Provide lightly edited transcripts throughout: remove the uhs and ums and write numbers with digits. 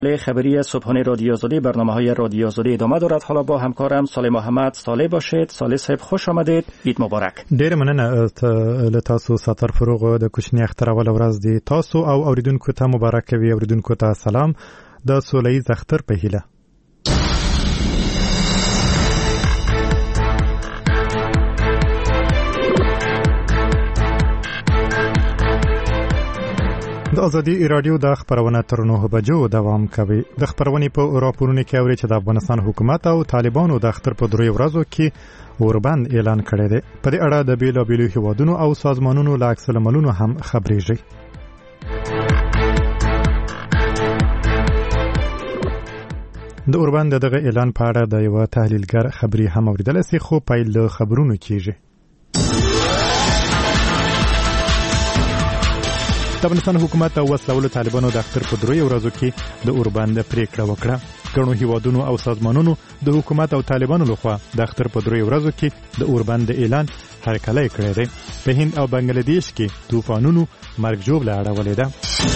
خبری صبحانه رادیو آزادی برنامه‌های رادیو آزادی ادامه دارد. حالا با همکارم صالح محمد صالح باشید. صالح صاحب خوش آمدید. عید مبارک. ډیر مننه تاسو ساتر فروغ د کوچنی اختر اول ورځ دی تاسو او اوریدونکو ته مبارک وي. اوریدونکو ته سلام د سوله‌ییز اختر په هیله. د ازادي رادیو د خبرونه تر 9 بجو دوام کوي. د خبرونې په راپورونو کې اوري چې د افغانستان حکومت او طالبانو د اختر په دریو ورځو کې اوربند اعلان کړی دی. په دې اړه د بیلابیلو هیوادونو او سازمانونو له عکس العملونو هم خبرېږي. د اوربند دغه اعلان په اړه د یو تحلیلګر خبري هم اوریدل سي، خو پیل له خبرونو کیږي. د افغانستان حکومت او وسلوالو طالبانو د اختر په دریو ورځو کې د اوربند پریکړه وکړه. ګڼو هیوادونو او سازمانونو د حکومت او طالبانو لخوا د اختر په دریو ورځو کې د اوربند اعلان هرکلی کړی دی. په هند او بنگلاديش کې طوفانونو مرګ ژوبله اړولې ده.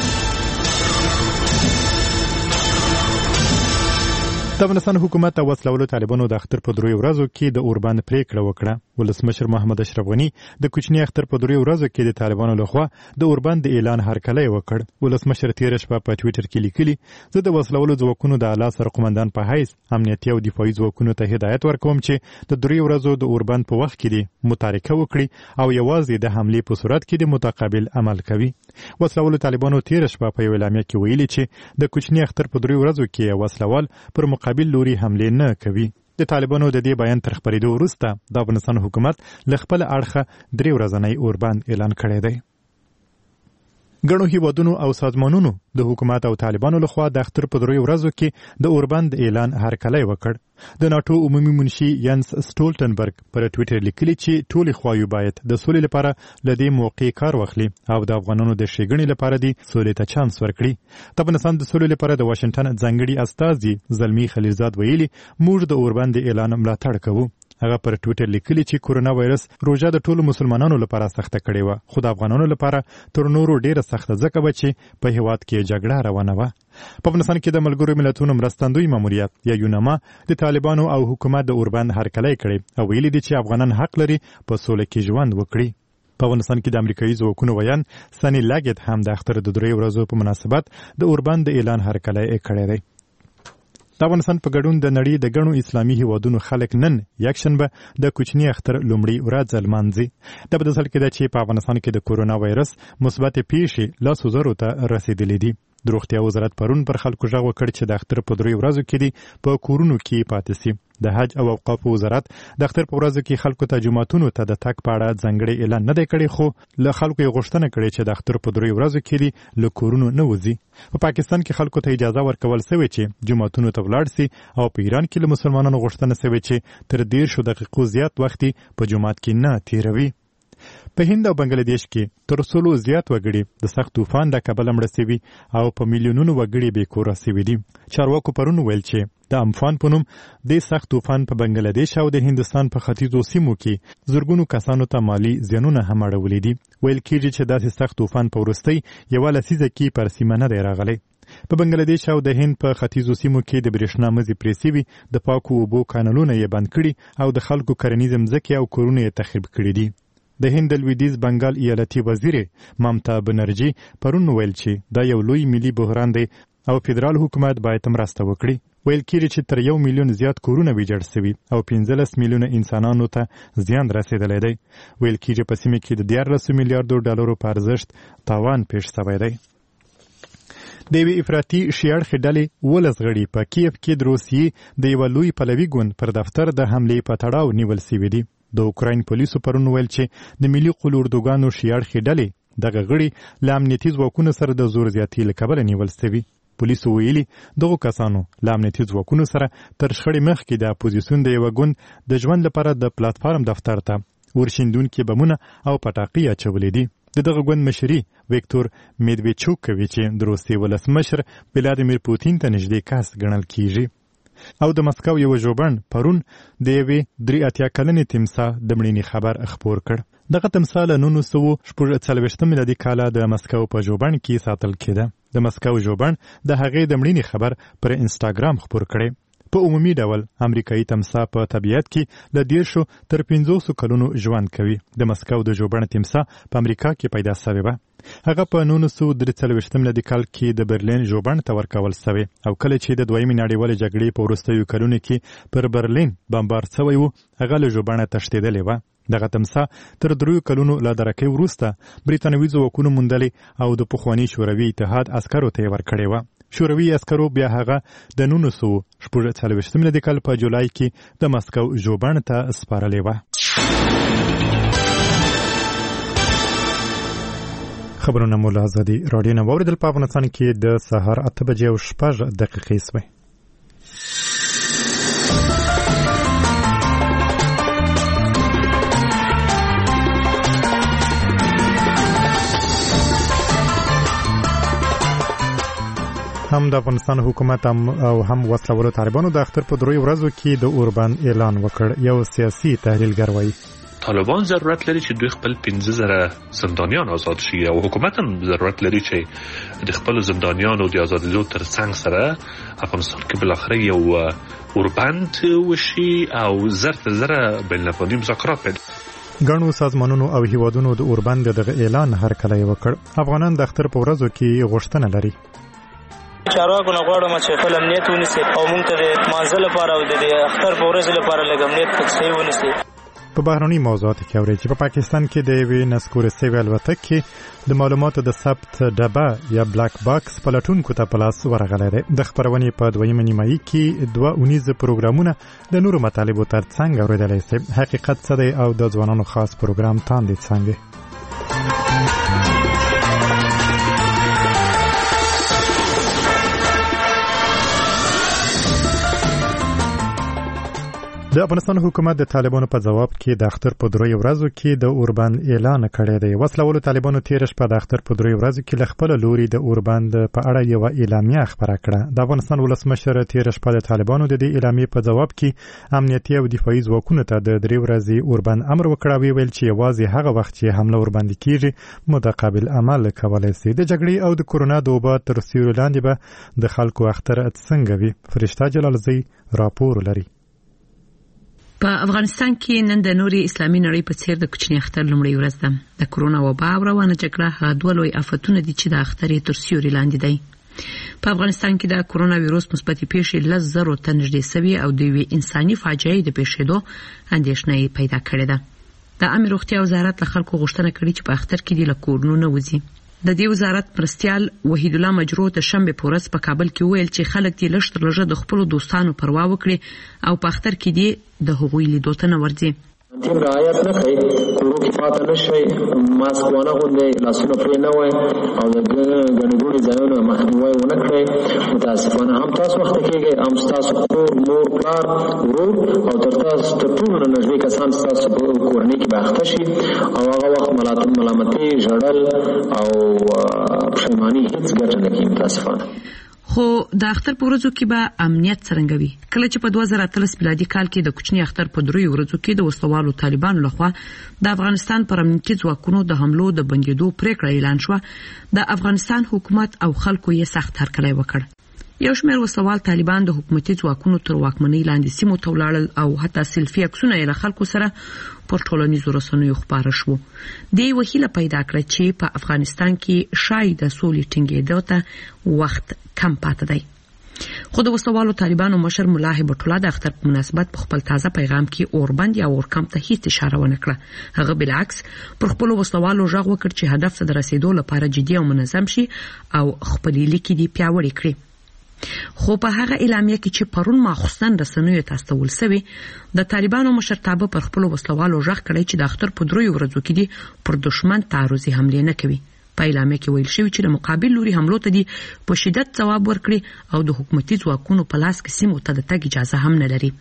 د افغانستان حکومت او وسلوالو طالبانو د اختر په دریو ورځو کې د اوربند پریکړه وکړه. ولسمشر محمد اشرف غنی د کوچنی اختر په دریو ورځو کې د طالبانو لخوا د اوربند اعلان هرکلی وکړ. ولسمشر تیر شپه په ټوئیټر کې لیکلي، زه د وسلوالو ځواکونو د اعلی سرقومندان په حیث امنیتي او دفاعي ځواکونو ته هدایت ورکوم چې د دریو ورځو د اوربند په وخت کې متارکه وکړي او یوازې د حملې په صورت کې د متقابل عمل کوي. وسلوالو طالبانو تیر شپه په یو اعلامیه کې ویلي چې د کوچنی اختر په دریو ورځو کې وسلوال پر مقابل لوري حمله نه کوي. د طالبانو د دې بیان تر خبرېدو وروسته د افغانستان حکومت له خپل اړخه درې ورځنی اوربند اعلان کړی دی. ګڼو هیوادونو او سازمانونو د حکومت او طالبانو لخوا د اختر په دریو ورځو کې د اوربند اعلان هرکلی وکړ. د ناټو عمومي منشي ینس سټولټنبرګ پر ټوئیټر لیکلي چې ټولې خواوې باید د سولې لپاره له دې موقع کار واخلي او د افغانانو د ښېګڼې لپاره دې سولې ته چانس ورکړي. د افغانستان د سولې لپاره د واشنګټن ځانګړي استازي زلمي خلیلزاد ویلي، موږ د اوربند اعلان ملاتړ کوو. هغه پر ټوئیټر لیکلي چې کورونا وایرس روژه د ټولو مسلمانانو لپاره سخته کړې وه، خو د افغانانو لپاره تر نورو ډیره سخته ځکه به چې په هیواد کې جګړه روانه وه. په افغانستان کې د ملګرو ملتونو مرستندوی ماموریت یا یونما د طالبانو او حکومت د اوربند هرکلی کړی او ویلي دي چې افغانان حق لري په سوله کې ژوند وکړي. په افغانستان کې د امریکایي ځواکونو ویان سنی لاګټ هم د اختر د دریو ورځو په مناسبت د اوربند د اعلان هرکلی کړی دی. د افغانستان په ګډون د نړۍ د ګڼو اسلامي هیوادونو خلک نن یکشنبه د کوچني اختر لومړۍ ورځ لمانځي. د په دې کې ده چې په افغانستان کې د کورونا وایرس مثبت پیښې 100,000 ته رسیدلې دي. د روغتیا وزارت پرون پر خلکو غږ وکړ چې د اختر په دریو ورځو کې په کورونو کې پاتې شي. د حج او اوقاف وزارت د اختر په ورځو کې خلکو ته جمعتونو ته د تګ په اړه ځانګړی اعلان نه دی کړی، خو له خلکو یې غوښتنه کړې چې د اختر په دریو ورځو کې له کورونو نه وځي. په پاکستان کې خلکو ته اجازه ورکول شوې چې جمعتونو ته ولاړ شي او په ایران کې له مسلمانانو غوښتنه شوې چې تر 10 دقیقو زیات وخت په جمعات کې نه تیروي. په هند او بنگلاديش کې تر 100 زیات وګړي د سخت طوفان د کبله مړه شوي او په میلیونونو وګړي بې کوره شوي دي. چارواکو پرون ویل چې د امفان په نوم د سخت طوفان په بنگلاديش او د هندستان په ختیځو سیمو کې زرګونو کسانو ته مالی زیانونه هم اړولي دي. ویل کېږي چې داسې سخت طوفان په وروستۍ یوه لسیزه کې پر سیمه نه دی راغلی. په بنگلاديش او د هند په ختیځو سیمو کې د برېښنا مزي پرې شوي، د پاکو اوبو کانالونه یې بند کړي او د خلکو کرنیزې مځکې او کورونه یې تخریب کړي دي. د هند لویدیځ بنگال ایالتي وزیر ممتا بنرجي پرون ویل چې دا یو لوی ملي بحران دی او فدرال حکومت باید مرسته وکړي. ویل کېږي چې تر 1 میلیون زیات کورونه ویجاړ شوي او 15 میلیونه انسانانو ته زیان رسېدلی دی. ویل کېږي په سیمه کې د 14 میلیارډو ډالرو په ارزښت تاوان پیښ شوی دی. د یوې افراطي شیاړخې ډلې 12 غړي په کیف کې د روسیې د یوه لوی پلوي ګوند پر دفتر د حملې په تړاو نیول شوي دي. د اوکراین پولیسو پرون ویل چې د ملي قلوردوګانو شیاړخې ډلې دغه غړي له امنیتي ځواکونو سره د زور زیاتي له کبله نیول شوي. پولیسو ویلي دغو کسانو له امنیتي ځواکونو سره تر شخړې مخکې د اپوزیسیون د یوه ګوند د ژوند لپاره د پلاتفارم دفتر ته ورشیندونکي بمونه او پټاقۍ اچولې دي. د دغه ګوند مشري ویکتور میدویچوک کوي چې د روسیې ولسمشر ولادیمیر پوتین ته نږدې کس ګڼل کیږي. او د مسکو یو ژوبڼ پرون د یوې 83 کلنې تمساح د مړینې خبر خپور کړ. دغه تمساح له 1946 میلادي کاله د مسکو په ژوبڼ کې ساتل کېده. د مسکو ژوبڼ د هغې د مړینې خبر پر انسټاګرام خپور کړی. په عمومي ډول امریکایي تمساح په طبیعت کې له 10 تر 500 کلونو ژوند کوي. د مسکو د ژوبڼ تمساح په امریکا کې پیدا شوی و. هغه په 1943 میلادي کال کې د برلین ژوبڼ ته ورکول شوی او کله چې د دویمې نړیوالې جګړې په وروستیو کلونو کې پر برلین بمبار شوی و هغه له ژوبڼه تښتېدلی و. دغه تمساح تر 3 کلونو له درکې وروسته بریتانوي ځواکونو موندلې او د پخواني شوروي اتحاد عسکرو ته یې ورکړې وه. شوروي عسکرو بیا هغه د 1944 میلادي کال په جولای کې د مسکو ژوبڼ ته سپارلې وه. خبرونه مو له ازادي راډیو نه واورېدل. په افغانستان کې د سهار 8:06 شوې. هم د افغانستان حکومت او هم وسلوالو طالبانو د اختر په 3 ورځو کې د اوربند اعلان وکړ. یو سیاسي تحلیلګر وایي طالبان ضرورت لري چې دوی خپل 15,000 زندانیان آزاد شي او حکومت هم ضرورت لري چې د خپل زندانیانو د آزادېدو تر څنګ سره افغانستان کې بالاخره یو اوربند وشي او زره بین‌الافغاني مذاکرات پیل. ګڼو سازمانونو او هیوادونو د اوربند دغه اعلان هرکلی وکړ. افغانان د اختر په ورځو کې غوښتنه لري. چارواکو نه غواړم چې خپل امنیت ونیسي او موږ ته د مانځه لپاره او د اختر په ورځ لپاره لږ امنیت تکسي ونیسي. په بهرني موضوعاتو کې اوري چې په پاکستان کې د یوې نسکورې سوي الوتکې د معلوماتو د ثبت ډبه یا بلاک باکس پلټونکو ته په لاس ورغلی دی. د خپرونې په دویمه نیمایي کې 2 اونیزه پروګرامونه د نورو مطالبو تر څنګ اورېدلی شي. حقیقت څه دی او د ځوانانو خاص پروګرام تاندې څنګه. د افغانستان حکومت د طالبانو په جواب کې د اختر په 3 ورځو کې د اوربند اعلان کړی دی. وسلوالو طالبانو تیر شپه د اختر په 3 ورځو کې له خپل لوري د اوربند په اړه یو اعلامیه خبره کړه. د افغانستان ولسمشر تیر شپه د طالبانو د دې اعلامیې په جواب کې امنیتي او دفاعي ځواکونو ته د 3 ورځې اوربند امر وکړ او ویل چې یوازې هغه وخت چې حمله اوربند کیږي متقابل عمل کولای شي. د جګړې او د کورونا د وبا تر سیوري لاندې به د خلکو اختر څنګه وي. فرشته جلالزی راپور لري. په افغانستان کې نن د نوري اسلامي نړۍ په څیر د کوچني اختر لومړی ورځ ده. د کورونا وبا او روانه جګړه هغه دوه لوی آفتونه دي چې د اختر تر سیوري لاندې دي. په افغانستان کې د کورونا وایروس مثبتې پیښې 10,000 ته نږدې شوي او د یوې انساني فاجعې د پیښېدو اندېښنه پیدا کړې ده. د عامه روغتیا وزارت له خلکو غوښتنه کړې چې په اختر کې د کورونو نه وځي. د دې وزارت مرستیال وحید الله مجروح د شنبه په ورځ په کابل کې ویل چې خلک دې لږ تر لږه د خپل دوستانو پروا وکړي او په اختر کې دې د هغوی لیدو ته نه ورځي. تیم رعایت نه کوي، کورو کې پاتې نشي، ماسک ونه غوندي، لاسونه پرې نه وای او د ګڼې ګوڼې ځایونه مخنیوی ونه کړئ. متاسفانه هم تاسو وخت کېږي، هم ستاسو کور، مور، پلار، ورور او تر تاسو تر ټولو نه نږدې کسان ستاسو په کورنۍ کې به اخته شي او هغه وخت ملامتي، ژړل او پښیماني هیڅ ګټه نه کوي متاسفانه. خو د اختر په ورځو کې به امنیت څرنګه وي؟ کله چې په 2013 میلادي کال کې د کوچني اختر په 3 ورځو کې د وسلوالو طالبانو لخوا د افغانستان پر امنیتي ځواکونو د حملو د بندېدو پریکړه اعلان شوه، د افغانستان حکومت او خلکو یې سخت هرکلی وکړ. یو شمېر وسلوال طالبان د حکومتي ځواکونو تر واکمنۍ لاندې سیمو ته ولاړل او حتی سلفي عکسونه یې له خلکو سره پر ټولنیزو رسنیو خپاره شو. دې وهیله پیدا کړه چې په افغانستان کې شاید د سولې ټینګېدو ته وخت کم پاتې دی. خو د وسلوالو طالبانو مشر ملا هیبت الله د اختر په مناسبت په خپل تازه پیغام کې اوربند یا اورکم ته هیڅ اشاره ونه کړه. هغه بالعکس پر خپل وسلوالو غږ وکړ چې هدف ته د رسیدو لپاره جدي او منظم شي او خپل لیکې دې پیاوړي کړي. خو په هغه اعلامیه کې چې پرون ماخصن رسنیو ته استول شوی، د طالبانو مشرتابه پر خپل وسلوالو غږ کړی چې د اختر په 3 ورځو کې دي پر دشمن تعرضي حمله نه کوي. په اعلامیه کې ویل شوی چې د مقابل لوري حملو ته دي په شدت ځواب ورکړي او د حکومتي ځواکونو په لاس کې سیمو ته د تګ اجازه هم نه لري.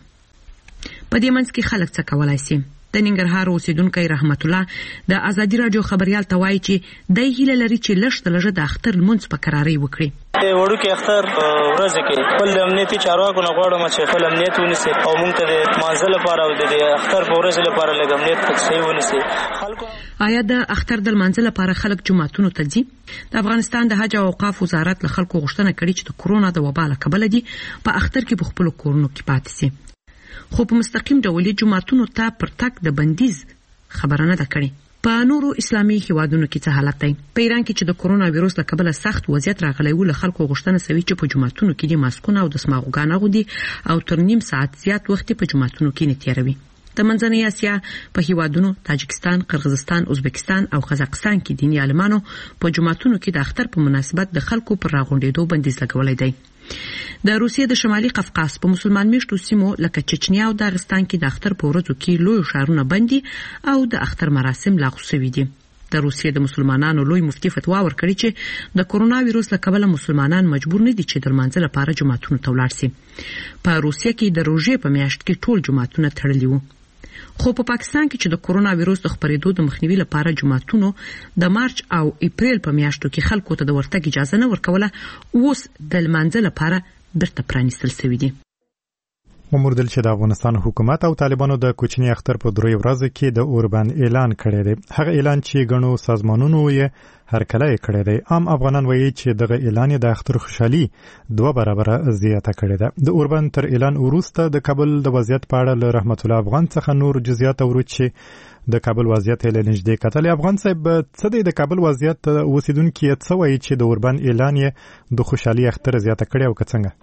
په دې منځ کې خلک څه کولای شي؟ د ننګرهار اوسیدونکی رحمت الله د ازادي رادیو خبريال ته وایي چې د هیله لري چې لږ د اختر لمونځ په قراري وکړي. وړوکی اختر ورځ کې خپل امنیتي چارواکو نه غواړم چې خپل امنیت ونیسي او موږ ته د مانځه لپاره او د اختر په ورځ لپاره لږ امنیت پکې صحیح ونیسي. آیا د اختر د لمانځه لپاره خلک جوماتونو ته ځي؟ د افغانستان د حج او اوقاف وزارت له خلکو غوښتنه کړې چې د کورونا د وبا له کبله دي په اختر کې په خپلو کورونو کې پاتې سي، خو په مستقیم ډول یې جوماتونو ته پر تګ د بندیز خبره نه ده کړې. په نورو اسلامي هیوادونو کې څه حالت دی؟ په ایران کې چې د کورونا وایروس له کبله سخت وضعیت راغلی و، له خلکو غوښتنه سوي چې په جوماتونو کې د ماسکونه او دستماغوګان اغوندي او تر نیم ساعت زیات وخت په جوماتونو کې نه تیروي. د منځنۍ اسیا په هیوادونو تاجکستان، قرغیزستان، ازبکستان او قزاقستان کې دیني عالمانو په جوماتونو کې د اختر په مناسبت د خلکو پر راغونډېدو بندیز لګولی دی. د روسیې د شمالي قفقاز په مسلمان میشتو سیمو لکه چچنیا او داغستان کې د اختر په ورځو کې لوی ښارونه بندي او د اختر مراسم لغوه شوي دي. د روسیې د مسلمانانو لوی مفتي فتوا ورکړې چې د کورونا وایروس له کبله مسلمانان مجبور نه دي چې د لمانځه لپاره جوماتونو ته ولاړ سي. په روسیې کې د روژې په میاشت کې ټول جوماتونه تړلي وو. خو په پاکستان کې چې د کورونا وایروس د خپرېدو د مخنیوي لپاره جوماتونو د مارچ او اپریل په میاشتو کې خلکو ته د ورتګ اجازه نه ورکوله، اوس د لمانځه لپاره بیرته پرانیستل شوي دي. وموردل چې د افغانستان حکومت او طالبانو د کوچني اختر په دروي ورځ کې د اوربند اعلان کړی دی. هغه اعلان چې غنو سازمانونو یې هرکله کړی دی. عام افغانان وایي چې دغه اعلان د اختر خوشحالي 2 برابره زیاته کړې ده. د اوربند تر اعلان وروسته د کابل د وضعیت په اړه له رحمت الله افغان څخه نور جزئیات اورو چې د کابل وضعیت له نږدې کتل. افغان صاحب څه دی د کابل وضعیت اوسیدونکو څه وایي چې د اوربند اعلان یې د خوشحالي اختر زیاته کړی او څنګه؟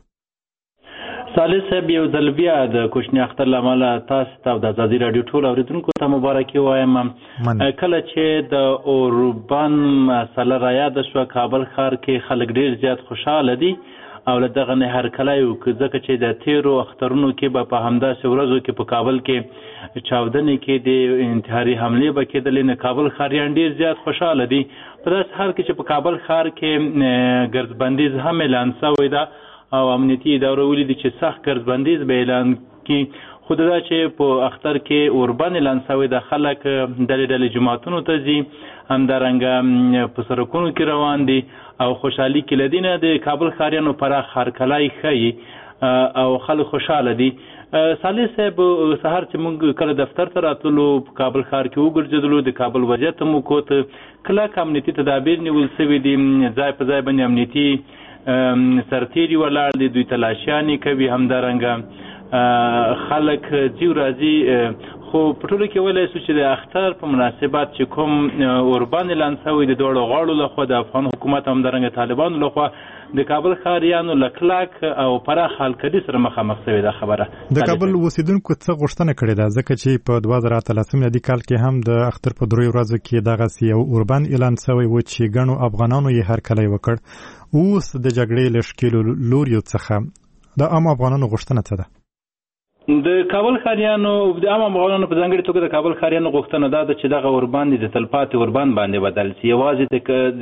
صالح صاحب یو ځل بیا د کوچني اختر له امله تاسو ته د ازادي راډیو ټول اوریدونکو ته مبارکي وایم. کله چې د اوربند مسله رایاده شوه کابل ښار کې خلک ډېر زیات خوشحاله دي او له دغه نه هرکلی وکړو، ځکه چې د تیرو اخترونو کې به په همداسې ورځو کې په کابل کې چاودنې کې د انتحاري حملې به کېدلې، نه کابل ښاریان ډېر زیات خوشحاله دي. په داسې حال کې چې په کابل ښار کې ګرځبندیز هم اعلان شوی ده او امنیتي ادارو ولیدي چې سخت ګرځبندیز به اعلان کړي، خو دا چې په اختر کې اوربند اعلان شوی د خلک ډلې ډلې جوماتونو ته ځي، همدارنګه په سړکونو کې روان دي او خوشحالي کې له دې نه د کابل ښاریانو پراخ هرکلی ښیي او خلک خوشحاله دي. صالح صاحب سهار چې موږ کله دفتر ته راتللو په کابل ښار کې وګرځېدلو، د کابل وضعیت هم وکوت، کلک امنیتي تدابیر نیول شوي دي، ځای په ځای باندې امنیتي سرتیري ولاړ دي، دوی تلاشیانې کوي، همدارنګه خلک ځي راځي. خو په ټولو کې ویلی شو چې د اختر په مناسبت چې کوم اوربند اعلان شوی د دواړو غاړو لخوا د افغان حکومت همدارنګه طالبانو لخوا د کابل ښاریانو له کلک او پراخ هلکدي سره مخامخ شوې ده. خبره د کابل اوسیدونکو څه غوښتنه کړې ده، ځکه چې په 2013 میلادي کال کې هم د اختر په دروي ورځو کې دغسې یو اوربند اعلان شوی و چې ګڼو افغانانو یې هرکلی وکړ. اوس د جګړې له ښکېلو لوریو څخه د عام افغانانو غوښتنه څه ده؟ د کابل ښاریانو د عام افغانانو په ځانګړې توګه د کابل ښاریانو غوښتنه دا ده چې دغه اوربند د تلپاتې اوربند باندې بدل شي، یوازې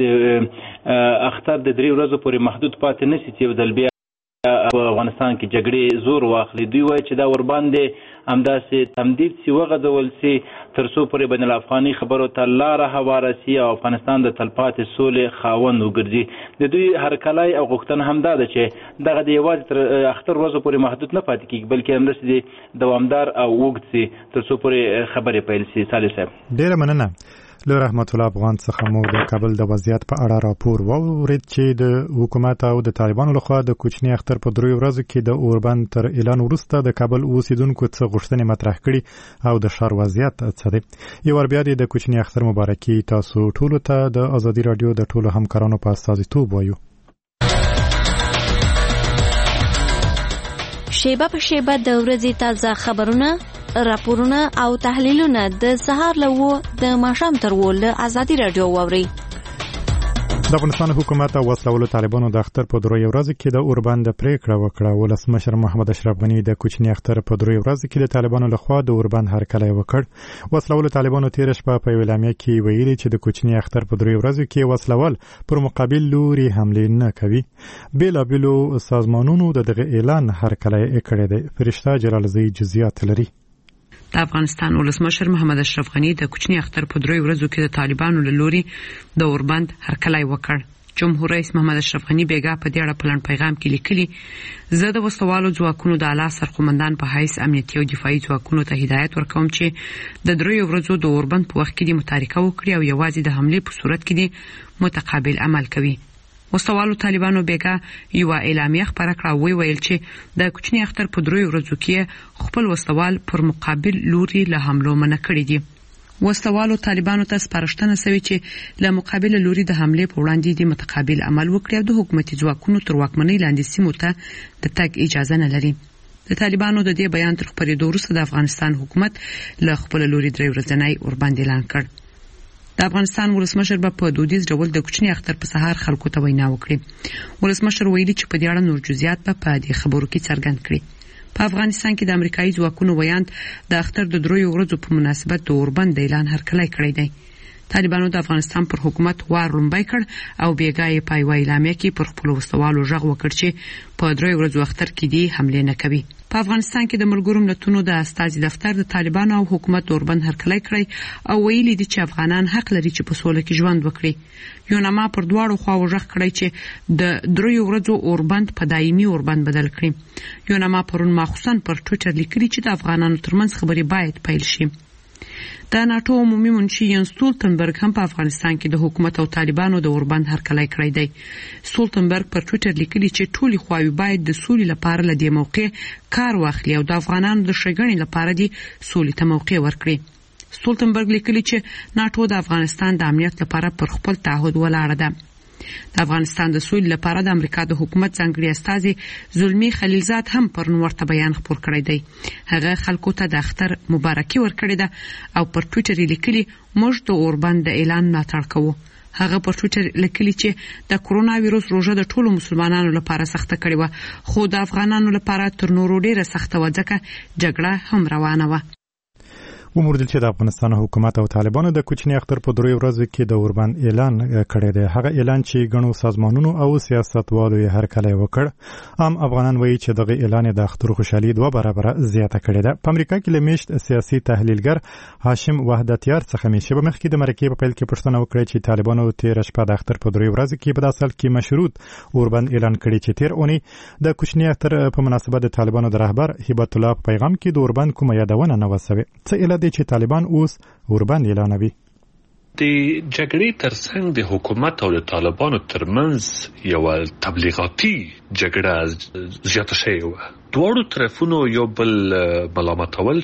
د اختر د 3 ورځو پورې محدود پاتې نه شي چې یو ځل بیا په افغانستان کې جګړې زور واخلي. دوی وایي چې دا اوربند همداسې تمدید شي، وغځول شي تر څو پورې بین الافغاني خبرو ته لاره هواره شي او افغانستان د تلپاتې سولې خاوند وګرځي. د دوی هرکلی او غوښتنه همدا ده چې دغه د یوازې تر اختر ورځو پورې محدود نه پاتې کېږي، بلکې همداسې دوامدار او اوږد شي تر څو پورې خبرې پیل شي. صالح صاحب ډېره مننه. له رحمت الله افغان څخه مو د کابل د وضعیت په اړه راپور واورید چې د حکومت او د طالبانو لخوا د کوچني اختر په دروي ورځو کې د اوربند تر اعلان وروسته د کابل اوسیدونکو څه غوښتنې مطرح کړي او د ښار وضعیت څه دی. یو ور بیا د کوچني اختر مبارکي تاسو ټولو ته د ازادي راډیو د ټولو همکارانو په استازیتوب وایو. شیبه په شیبه د ورځې تازه خبرونه، راپورونه او تحلیلونه د سهار له 9 د ماښام تر 10 له ازادي راډیو واورئ. د افغانستان حکومت او وسلوالو طالبانو د اختر په دروي ورځ کې د اوربند پریکړه وکړه. ولسمشر محمد اشرف غنی د کوچني اختر په دروي ورځ کې د طالبانو لخوا د اوربند هرکلی وکړ. وسلوالو طالبانو تیر شپه په اعلامیه کې ویلي چې د کوچني اختر په دروي ورځ کې وسلوال پر مقابل لوري حمله نه کوي. بیلابیلو سازمانونو دغه اعلان هرکلی کړی دی. فرشته جلالزی جزئیات لري. د افغانستان ولسمشر محمد اشرف غنی د کوچني اختر په دروي ورځو کې د طالبانو له لوري د اوربند هرکلی وکړ. جمهور رئیس محمد اشرف غنی بیګا په دې اړه په لنډ پیغام کې لیکلي زه د وسوالو ځواکونو د اعلی سرقومندان په حیث امنیتي او دفاعي ځواکونو ته هدایت ورکوم چې د 3 ورځو د اوربند په وخت کې د متارکه وکړي او یوازې د حمله په صورت کې د متقابل عمل کوي. وسوالو طالبانو بیګا یو اعلامیه خبره کړه ویل چې د کوچنی اختر په 3 ورځو کې خپل وسوال پر مقابل لوري له حملو منع کړی دي. وسوالو طالبانو ته سپارښتنه شوې چې له مقابل لوري د حمله په وړاندې د متقابل عمل وکړي او د حکومتي ځواکونو تر واکمنۍ لاندې سیمو ته د تګ اجازه نه لري. د طالبانو د دې بیان تر خبرېدو وروسته د افغانستان حکومت له خپل لوري 3 ورځنی اوربند اعلان کړ. د افغانستان ولسمشر په دودیز ډول د کوچنی اختر په سهار خلکو ته وینا وکړي. ولسمشر ویلي چې په دې اړه نور جزئیات په دې خبرو کې څرګند کړي. په افغانستان کې د امریکایي ځواکونو ویاند د اختر د 3 ورځو په مناسبت د اوربند اعلان هرکلی کړی دی. طالبانو د افغانستان پر حکومت وار لومبای کړ او بیګا یې په یوه اعلامیه کې پر خپلو وسوالو غږ وکړ چې په 3 ورځو اختر کې دې حمله نه کوي. په افغانستان کې د ملګرو ملتونو د استازي دفتر د طالبانو او حکومت اوربند هرکلی کړی او ویلي دي چې افغانان حق لري چې په سوله کې ژوند وکړي. یوناما پر دواړو خواو غږ کړی چې د 3 ورځو اوربند په دایمي اوربند بدل کړي. یوناما پرون ماخصوصا پر ټویټر لیکلي چې د افغانانو ترمنځ خبرې باید پیل شي. د ناتو عمومي منشي ینس ستولتنبرګ هم په افغانستان کې د حکومت او طالبانو د اوربند هرکلی کړی دی. ستولتنبرګ پر ټویټر لیکلي چې ټولې خواوې باید د سولې لپاره له دې موقع کار واخلي او د افغانانو د ښېګڼې لپاره دې سولې ته موقع ورکړي. ستولتنبرګ لیکلي چې ناتو د افغانستان د امنیت لپاره پر خپل تعهد ولاړه ده. د افغانستان د سولې لپاره د امریکا د حکومت ځانګړي استازي زلمی خلیلزاد هم پر ورته بیان خپور کړی دی. هغه خلکو ته د اختر مبارکي ورکړې ده او پر ټویټر لیکلي موږ د اوربند د اعلان ملاتړ کوو. هغه پر ټویټر لیکلي چې د کرونا وایروس روژه د ټولو مسلمانانو لپاره سخته کړې وه خو د افغانانو لپاره تر نورو ډیره سخته وه ځکه جګړه هم روانه وه. وموردل چې د افغانستان حکومت او طالبانو د کوچنی اختر په 3 ورځو کې د اوربند اعلان کړی دی. هغه اعلان چې غنو سازمانونو او سیاستوالو یې هرکلی وکړ. عام افغانان وایي چې دغه اعلان د اختر خوشحالي 2 برابره زیاته کړې ده. په امریکا کې لمیشت سیاسي تحلیلګر هاشم وحدتیار څخه میشه په مخکې د مرکې په پیل کې پوښتنه وکړه چې طالبانو تیر شپه د اختر په 3 ورځو کې په داسل کې مشروط اوربند اعلان کړی چې تیر اونۍ د کوچنی اختر په مناسبت د طالبانو د رهبر هبت الله په پیغام کې د اوربند کومه یادونه نه وسوي. څه د چې طالبان اوس اوربند اعلانوي. د جګړې ترڅنګ د حکومت او د طالبانو ترمنځ یو تبلیغاتي جګړه زیاته شوې وه. دواړو طرفونو یو بل ملامتول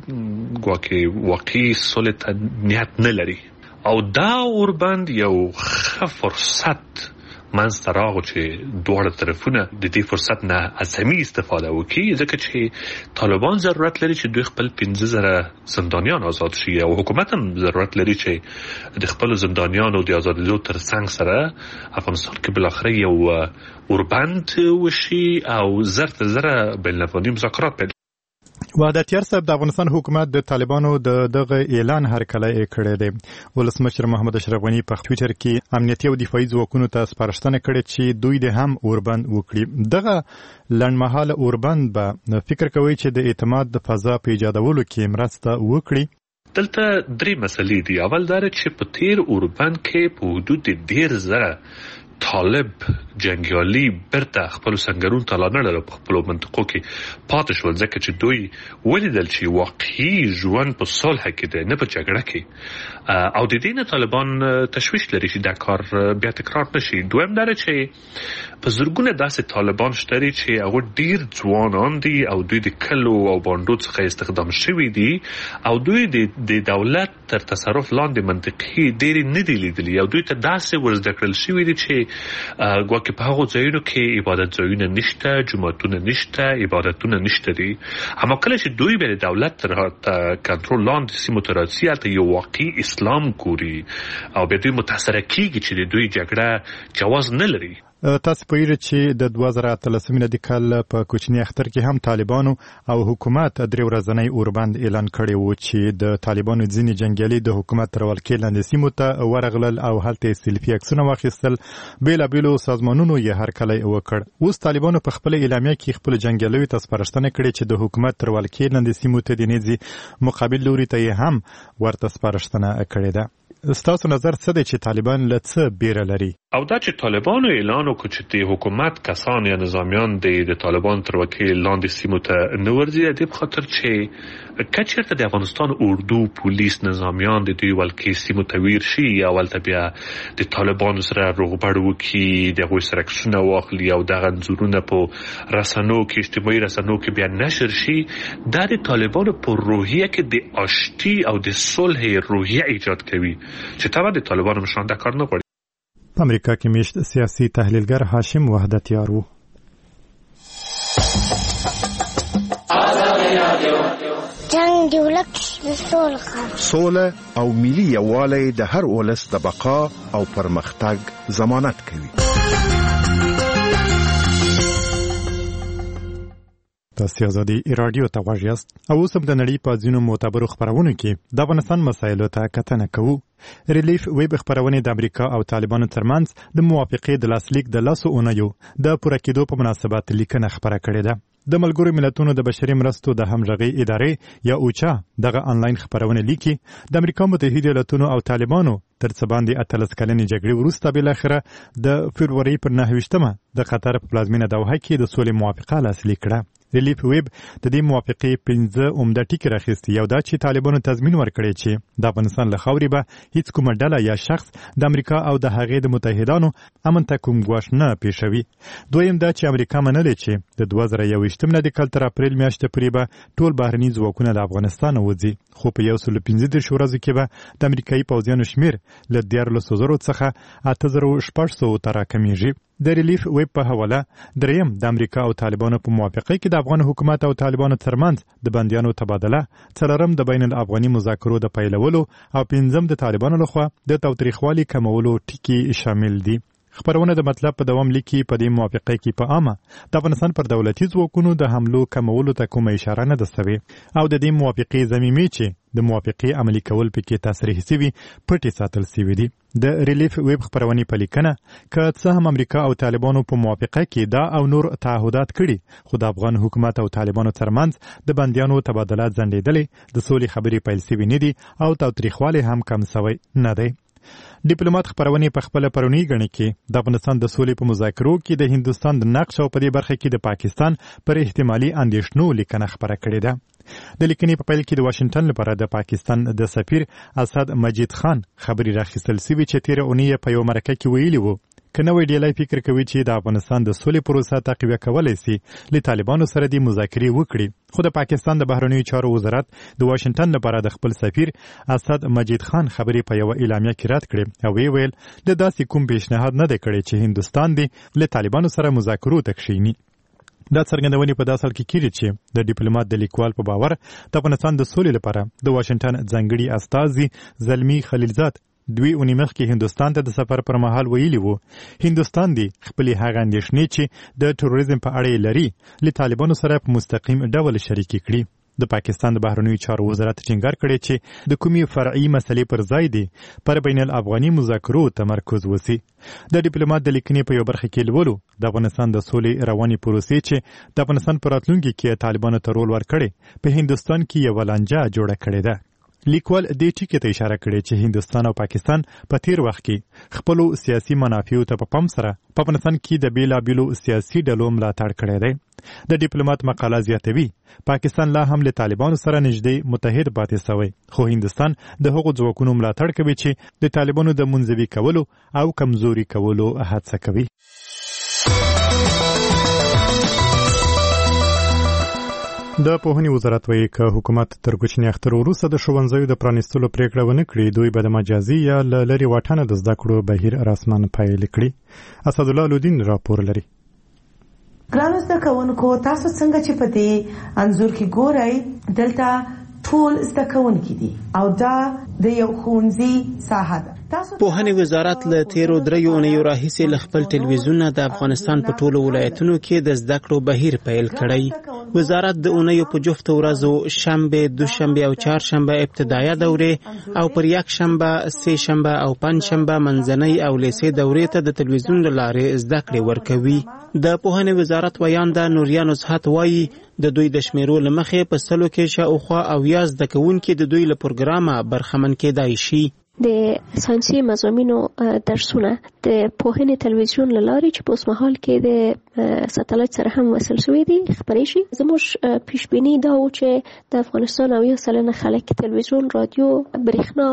چې ګواکې واقعي سولې ته نیت نه لري او دا اوربند یو ښه فرصت منځته راغو چې دواړه طرفونه د دې فرصت نه عصمي استفاده وکړي ځکه چې طالبان ضرورت لري چې دوی خپل 15,000 زندانیان آزاد شي او حکومت هم ضرورت لري چې د خپل زندانیانو د آزادېدو ترڅنګ سره افغانستان کې بالاخره یو اوربند وشي او زر تر زره بین الافغاني مذاکرات پیل. وحدتیار صاحب د افغانستان حکومت د طالبانو د دغه اعلان هرکلی کړی دی. ولسمشر محمد اشرف غنی په ټویټر کې امنیتي او دفاعي ځواکونو ته سپارښتنه کړې چې دوی د هم اوربند وکړي. دغه لنډمهاله اوربند به فکر کوي چې د اعتماد د فضا په ایجادولو کې مرسته وکړي. دلته 3 مسلې دي. اول دا چې په تیر اوربند کې په حدود 10,000 طالب جنگیالي برته خپل سنگرون ته لاندل په خپل منطقو کې پاتې شول ځکه چې دوی ولیدل چې واقعي ژوند په صلح کې دی نه په جګړه کې او د دې نه طالبان تشویش لري چې دا کار بیا تکرار نشي. دویم دا چې په زرګونه داسې طالبان شته چې هغه ډیر ځوانان دي او دوی د کلو او باندو څخه استخدام شوي دي او دوی د دولت تر تصرف لاندې منطقي ډیر نه دي لیدلي او دوی ته داسې ورزده کړل شوي دي چې ګواکې په هغو ځایونو کې عبادت ځایونه نشته، جوماتونه نشته، عبادتونه نشته دي. اما کله چې دوی به د دولت تر کنټرول لاندې سیمو ته راځي هلته یو واقعي اسلام ګوري او بیا دوی متاثره کېږي چې د دوی جګړه جواز نه لري. تاسو پوهیږئ چې د 2013 میلادي کال په کوچني اختر کې هم طالبانو او حکومت 3 ورځنی اوربند اعلان کړی و چې د طالبانو ځینې جنگیالي د حکومت تر ولکې لاندې سیمو ته ورغلل او هلته سیلفي عکسونه واخیستل. بیلابیلو سازمانونو یې هرکلی وکړ. اوس طالبانو په خپل اعلامیه کې خپل جنگیالیو ته سپارښتنه کړې چې د حکومت تر ولکې لاندې سیمو ته د نېزي مقابل لوري ته یې هم ورته سپارښتنه کړې ده. ستاسو نظر څه دی چې طالبان له څه بیره لري؟ او دا چې طالبانو اعلان وکړ چې د حکومت کسان یا نظامیان د طالبان تر وکیل لاندې سیمو ته نه ورځي، د دې خاطر چې کچېرته د افغانستان اردو پولیس نظامیان د دوی ولکې سیمو ته ویر شي یا ولته بیا د طالبانو سره روغبړ وکړي، د هغوی سره عکسونه واخلي او دغه انځورونه په رسنیو کې اجتماعي رسنیو کې بیا نشر شي، دا د طالبانو په روحیه کې د آشتی او د صلح روحیه ایجاد کوي چې طبعا د طالبانو مشران دا کار نه غواړي. په امریکا کې میشت سیاسي تحلیلګر هاشم وحدتیار وو. جنگ دی ولک سوله او ملي یووالی د هر ولس د بقا او پرمختګ ضمانت کوي. تاسو ازادي رادیو ته غواړئ او اوس هم د نړۍ په ځینو معتبرو خبرونو کې د افغانستان مسایلو ته کتنه کوو. ریلیف ویب خبرونه د امریکا او طالبانو ترمنځ د موافقې د لاسلیک د لاسو اونیو د پوره کېدو په مناسبت لیکنه خبره کړې ده. د ملګرو ملتونو د بشري مرستو د همغږي ادارې یا اوچا دغه انلاین خبرونه لیکي د امریکا متحده ایالاتونو او طالبانو تر څه باندې 18 کلنې جګړې وروسته بل اخره د فبروري پر 9 د قطر په پلازمینه دوحه کې د سولې موافقه لاسلیک کړه. ریلیف ویب د دې موافقې 15 عمده ټکي راخستي، یو دا چې طالبانو تضمین ورکړي چې د افغانستان له خاورې به هیڅ کومه ډله یا شخص د امریکا او د هغې د متحدانو امن ته کوم ګواښ نه پیښوي. دویم دا چې امریکا منلې چې د 2021 کال تر اپریل میاشتې پورې به ټول بهرني ځواکونه د افغانستان وځي، خو په 115 ورځو کې به د امریکایي پوځیانو شمیر له 14,000 څخه 8,600 ته راکمیږي. د ریلیف ویب په حواله دریم د امریکا او طالبانو په موافقه کې د افغان حکومت او طالبانو ترمنځ د بندیانو تبادله، څلورم د بین الافغاني مذاکرو د پیلولو او پنځم د طالبانو لخوا د تاوتریخوالي کمولو ټکي شامل دي. خبرونه د مطلب په دوام لیکي په دې موافقه کې په عامه د افغانستان پر دولتي ځواکونو د حملو کمولو ته کومه اشاره نه ده سوې او د دې موافقې ضمیمې چې د موافقې عملي کول پکې تصریح سوي پټې ساتل سوي دي. د ریلیف ویب خبرونې په لیکنه که څه هم امریکا او طالبانو په موافقه کې دا او نور تعهدات کړي، خو د افغان حکومت او طالبانو ترمنځ د بندیانو تبادله ځنډېدلې، د سولې خبرې پیل سوي نه دي او تاوتریخوالی هم کم سوی نه دی. ډیپلوماټ خبرونې په خپل پرونی غني کې د افغانستان د سولې په مذاکرو کې د هندستان د نقش او په دې برخه کې د پاکستان پر احتمالي اندېښنو لیکنه خبره کړې ده. د لیکنې په پیل کې د واشنگټن لپاره د پاکستان د سفیر اسد مجید خان خبري راخیستل سوي چې تیر اونۍ په یو مرکه کې ویلي وو که نوې ډیلای فکر کوي چې د افغانستان د سولې پروسه تعقیب کولای شي له طالبانو سره د مذاکرې وکړي، خو د پاکستان د بهرنیو چارو وزارت د واشنگټن لپاره د خپل سفیر اسد مجید خان خبري په یو اعلامیه کې رد کړې او ویل د داسې کوم پیشنهاد نه دی کړی چې هندستان د طالبانو سره مذاکرو ته کښیني. دا څرګندونې په داسې حال کې کیږي چې د ډیپلوماټ د لیکوال په باور د افغانستان د سولې لپاره د واشنگټن ځانګړي استازي زلمی خلیلزاد 2 اونۍ مخکې هندستان ته د سفر پر مهال ویلي وو هندستان دی خپلې هغه اندېښنې چې د تروریزم په اړه لري له طالبانو سره په مستقیم ډول شریکې کړي. د پاکستان د بهرنیو چارو وزارت ټینګار کړی چې د کومې فرعي مسلې پر ځای دی پر بین الافغاني مذاکرو تمرکز وسی. د ډیپلوماټ د لیکنې په یو برخه کې لولو د افغانستان د سولې رواني پروسې چې د افغانستان پر راتلونکي کې طالبانو ته رول ورکړي په هندستان کې یو لانجه جوړه کړې ده. لیکوال دې ټکي ته اشاره کړې چې هندستان او پاکستان په تیر وخت کې خپل سیاسي منافعو ته په پام سره په افغانستان کې د بیلابیلو سیاسي ډلو ملاتړ کړی دی. د ډیپلوماټ مقاله زیاتوي پاکستان لا هم له طالبانو سره نږدې متحد پاتې شوی، خو هندستان د هغو ځواکونو ملاتړ کوي چې د طالبانو د منځوي کولو او کمزوري کولو هڅه کوي. د پوهنې وزارت وایي که حکومت تر کوچني اختر وروسته د ښوونځیو د پرانیستلو پریکړه ونه کړي، دوی به د مجازي یا له لرې واټنه د زده کړو بهیر رسماً پیل کړي. اسدالله الدین راپور لري. ګرانو زده کوونکو، تاسو څنګه چې په دې انځور کې ګورئ دلته ټول زده کوونکي دي او دا د یو ښوونځي ساحه ده. پوهنې وزارت له تیرو 3 اونیو راهیسې له خپل تلویزیون د افغانستان په ټولو ولایتونو کې د زده کړو بهیر پیل کړی. وزارت د اونیو په جفت ورځو شنبه، دوشنبه او چهارشنبه ابتدایه دورې او پر یک شنبه، سه شنبه او پنځ شنبه منځنۍ او لیسې دورې ته د تلویزیون له لارې زده کړې ورکوي. د پوهنې وزارت ویانده نوریا نصحت وایي د دوی د شمیرو له مخې په سلو کې شاوخوا 80 زده کوونکي د دوی له پروګرامه برخمن کېدای شي. د ساينسي مضامینو درسونه د پوهنې تلویزیون لاري چې په اوس مهال کې د ساتلایت سره هم وصل شوی دي خبرې شي. زموږ پیشبینی دا و چې د افغانستان 90% خلک تلویزیون، رادیو، برېښنا،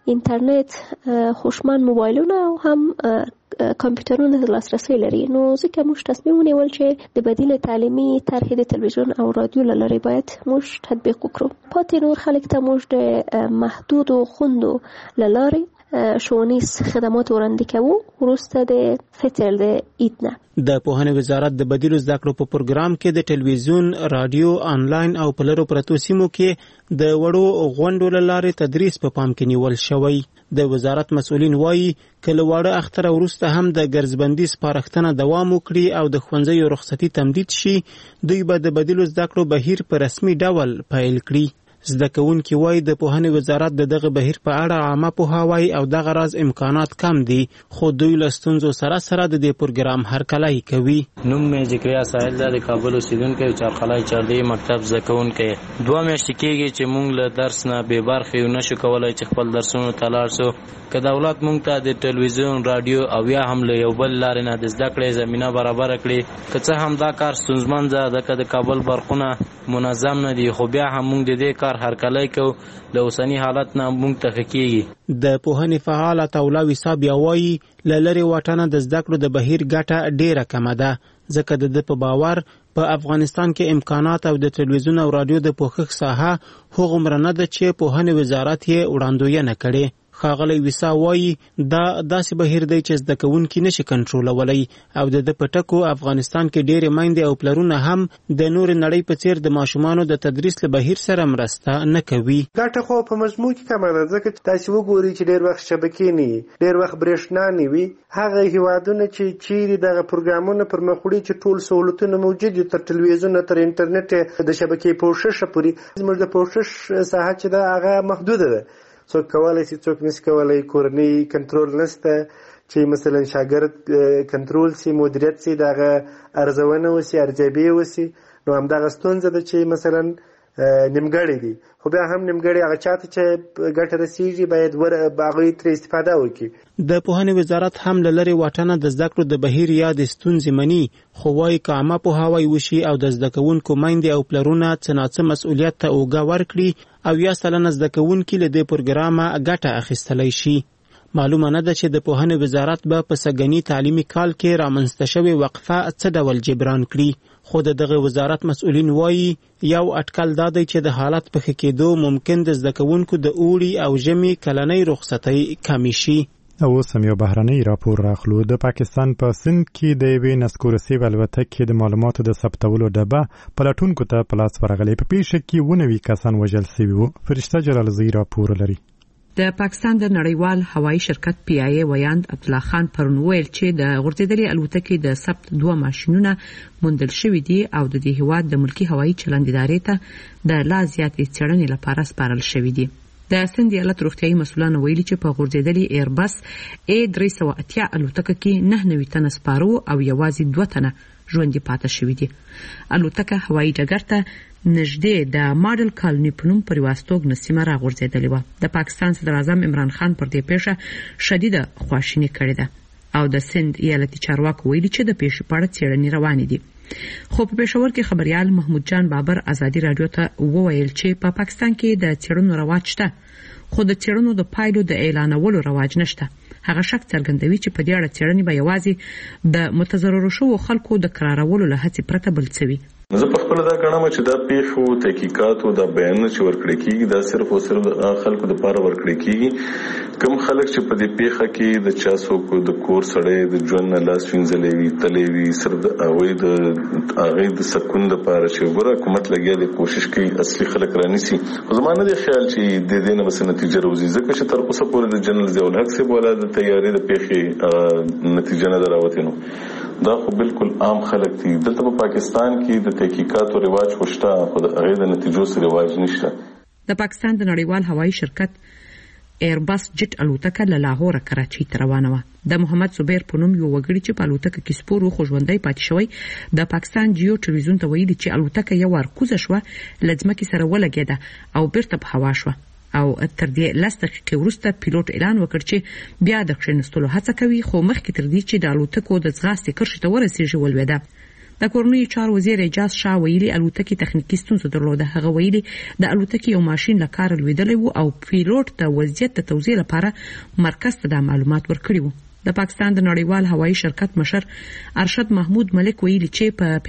انټرنیټ، خوشمن موبایلونه او هم کمپیوټرونه د لاسرسي لري. نو ځکه موږ تصمیم ونیول چې د بدیل تعلیمي طرحې د تلویزیون او رادیو لاري باید موږ تطبیق وکړو. پاتې نور خلک ته موږ د محدودو خوندو لاري ښوونیز خدمات وړاندې کوو وروسته د فطر د عید نه. د پوهنې وزارت د بدیلو زده کړو په پروګرام کې د ټلویزیون، رادیو، آنلاین او په لرو پرتو سیمو کې د وړو غونډو له لارې تدریس په پام کې نیول شوی. د وزارت مسؤلین وایي کله واړه اختر وروسته هم د ګرځبندي سپارښتنه دوام وکړي او د ښوونځیو رخصتي تمدید شي، دوی به د بدیلو زده کړو بهیر په رسمي ډول پیل کړي. زده کوونکي وایي د پوهنې وزارت د دغه بهیر په اړه عامه پوهاوی او دغه راز امکانات کم دي، خو دوی له ستونزو سره سره د دې پروګرام هرکلی کوي. نوم مې ذکریا ساحل ده، د کابل اوسیدونکی، چارخلای چاردی مکتب زده کوونکی. 2 میاشتې کېږي چې موږ له درس نه بې برخې یو، نشو کولی چې خپل درسونو ته لاړ شو. که دولت موږ ته د ټلویزیون، رادیو او یا هم له یو بل لارې نه د زده کړې زمینه برابره کړي، که څه هم دا کار ستونزمن ده ځکه د کابل برقونه منظم نه دي، خو بیا هم موږ د دې کار هرکلی کوو. له اوسني حالت نه موږ ته کېږي. د پوهنې فعال عطاالله ویسا بیا وایي له لرې واټنه د زده کړو د بهیر ګټه ډیره کمه ده، ځکه د ده په باور په افغانستان کې امکانات او د ټلویزیون او رادیو د پوښښ ساحه هغومره نه ده چې پوهنې وزارت یې وړاندوینه کړي. ښاغلی ویسا وایي دا داسې بهیر دی چې زده کوونکي نشي کنټرولولی او د ده په ټکو افغانستان کې ډېرې میندې او پلرونه هم د نورې نړۍ په څیر د ماشومانو د تدریس له بهیر سره مرسته نه کوي. ګټه خو په مجموع کې کمه ده، ځکه چې تاسې وګورئ چې ډېر وخت شبکې نه وي، ډېر وخت برېښنا نه وي. هغه هیوادونه چې چیرې دغه پروګرامونه پر مخ وړي چې ټول سهولتونه موجود دي، تر ټلویزیون تر انټرنیټ د شبکې پوښښ پورې، زموږ د پوښښ ساحه چې ده هغه محدوده ده. څوک کولی شي، څوک نشي کولی. کورنۍ کنټرول نشته چې مثلا شاګرد کنټرول سي، مدیریت سي، دغه ارزونه وسي، ارزیابي وسي. نو همدغه ستونزه ده چې مثلا نیمګړی دي، خو بیا هم نیمګړی هغه چاته چې ګټه رسیږي باید هغوی ترې استفاده وکړي. د پوهنې وزارت هم له لرې واټنه د زده کړو د بهیر یا د ستونزې مني، خو وایي که عامه پوهاوی وشي او د زده کوونکو میندې او پلرونه څه ناڅه مسؤلیت ته اوږه ورکړي او یا سلنه زده کوونکي له دې پروګرامه ګټه اخیستلی شي. معلومه نه ده چې د پوهنې وزارت به په سږني تعلیمي کال کې رامنځته شوې وقفه څه ډول جبران کړي، خو د دغه وزارت مسؤلین وایي یو اټکل دا دی چې د حالت په ښه کېدو ممکن د زده کوونکو د اوړي او ژمي کلنۍ رخصتۍ کمې شي. اوس هم یو بهرنی راپور راخلو. د پاکستان په سند کې د یوې نسکورسیب الوتکې د معلوماتو د ثبتولو ډبه پلټونکو ته په لاس ورغلی. په پیښه کې 90 کسان وژل شوي وو. فرشته جلالزی راپور لري. د پاکستان د نړیوال هوایي شرکت پی آی ای ویاند عبدالله خان پرون ویل چې د غورځېدلې الوتکې د ثبت 2 ماشینونه موندل شوي دي او د دې هیواد د ملکی هوایي چلند ادارې ته د لا زیاتې څېړنې لپاره سپارل شوي دي. د سند ایالت روغتیايي مسؤلانو ویلي چې په غورځېدلې ایربس A380 الوتکه کې 99 تنه سپارو او یوازې 2 تنه ژوندي پاتې شوي دي. الوتکه هوایي ډګر ته نږدې د ماډل کالوني په نوم پر واستوګ نسیمه راغورځېدلې وه. د پاکستان صدر اعظم عمران خان پر دې پیښه شدیده خواشیني کړې ده او د سند ایالتي چارواکو ویلي چې د پیښې په اړه څېړنې روانې دي. خو په پېښور کې خبريال محمود جان بابر ازادي رادیو ته وویل چې په پاکستان کې د څېړنو رواج شته، خو د څېړنو د پایلو د اعلانولو رواج نشته. هغه شک څرګندوي چې په دې اړه څېړنې به یوازې د متضررو شوو خلکو د قرارولو له هڅې پرته بل څه وي. زه په خپل دا غواړم چې دا پیښو تحقیقاتو دا بیان چې ورکړی کیږي دا صرف او صرف خلکو د پاره ورکړی کیږي. کوم خلک چې په دې پیښه کې د چاسو کو د کور سړی د ژوند نه لاس وینځلې وي تلې وي سر د هغه د سکون د پاره چې ګوره حکومت لګیا دی کوشش کوي اصلي خلک رانیسي. زمانه د خیال چې د دې نه بس نتیجه راوځي ځکه چې تر اوسه پورې د جنرال ضیاء الحق صاحب ولا د تیاری د پیښې نتیجه نه دراوته نو دا خو بالکل عام خلک دي. دلته په پاکستان کې د تحقیقاتو رواج خوشته خو د هغه د نتیجو سره رواج نشته. د پاکستان د نړیوال هوایي شرکت ایربس جټ الوتکه له لاهور کراچۍ ته روانه وه. د محمد زبیر په نوم یو وګړي چې په الوتکه کې سپور خو ژوندی پاتې شوی د پاکستان جیو ټلویزیون ته ویلي چې الوتکه یو ورکوزه شوه، له ځمکې سره ولګېده او بیرته په هوا شوه. او تر دې 10 دقیقې وروسته پیلوټ اعلان وکړ چې بیا د کښینستلو هڅه کوي، خو مخکې تر دې چې د الوتکو د ځغاستې کرښې ته ورسیږي ولوېده. د کورنیو چارو وزیر اعجاز شاه ویلي الوتکې تخنیکی ستونزه درلوده. هغه ویلي د الوتکې یو ماشين له کار لویدلی وو او پیلوټ د وضعیت د توضیح لپاره مرکز ته د معلومات ورکړي وو. د پاکستان د نړیوال هوایي شرکت مشر ارشد محمود ملک ویلي چې په